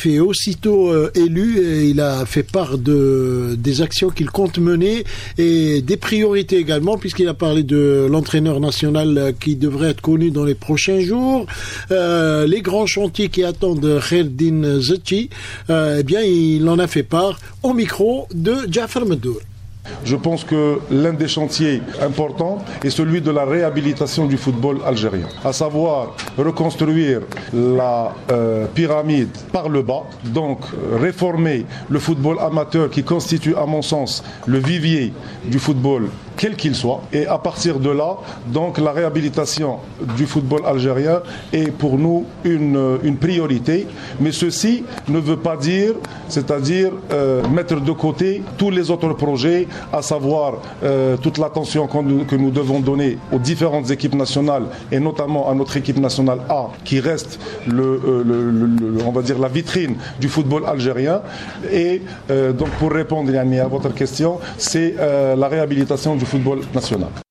Khelaifi est aussitôt élu et il a fait part des actions qu'il compte mener et des priorités également, puisqu'il a parlé de l'entraîneur national qui devrait être connu dans les prochains jours. Les grands chantiers qui attendent Khaireddine Zetchi, eh bien, il en a fait part au micro de Jafar Meddour. Je pense que l'un des chantiers importants est celui de la réhabilitation du football algérien, à savoir reconstruire la pyramide par le bas, donc réformer le football amateur qui constitue à mon sens le vivier du football quel qu'il soit, et à partir de là, donc la réhabilitation du football algérien est pour nous une priorité, mais ceci ne veut pas dire, c'est-à-dire mettre de côté tous les autres projets, à savoir toute l'attention que nous devons donner aux différentes équipes nationales et notamment à notre équipe nationale A qui reste on va dire la vitrine du football algérien. Et donc pour répondre à votre question, c'est la réhabilitation du football national.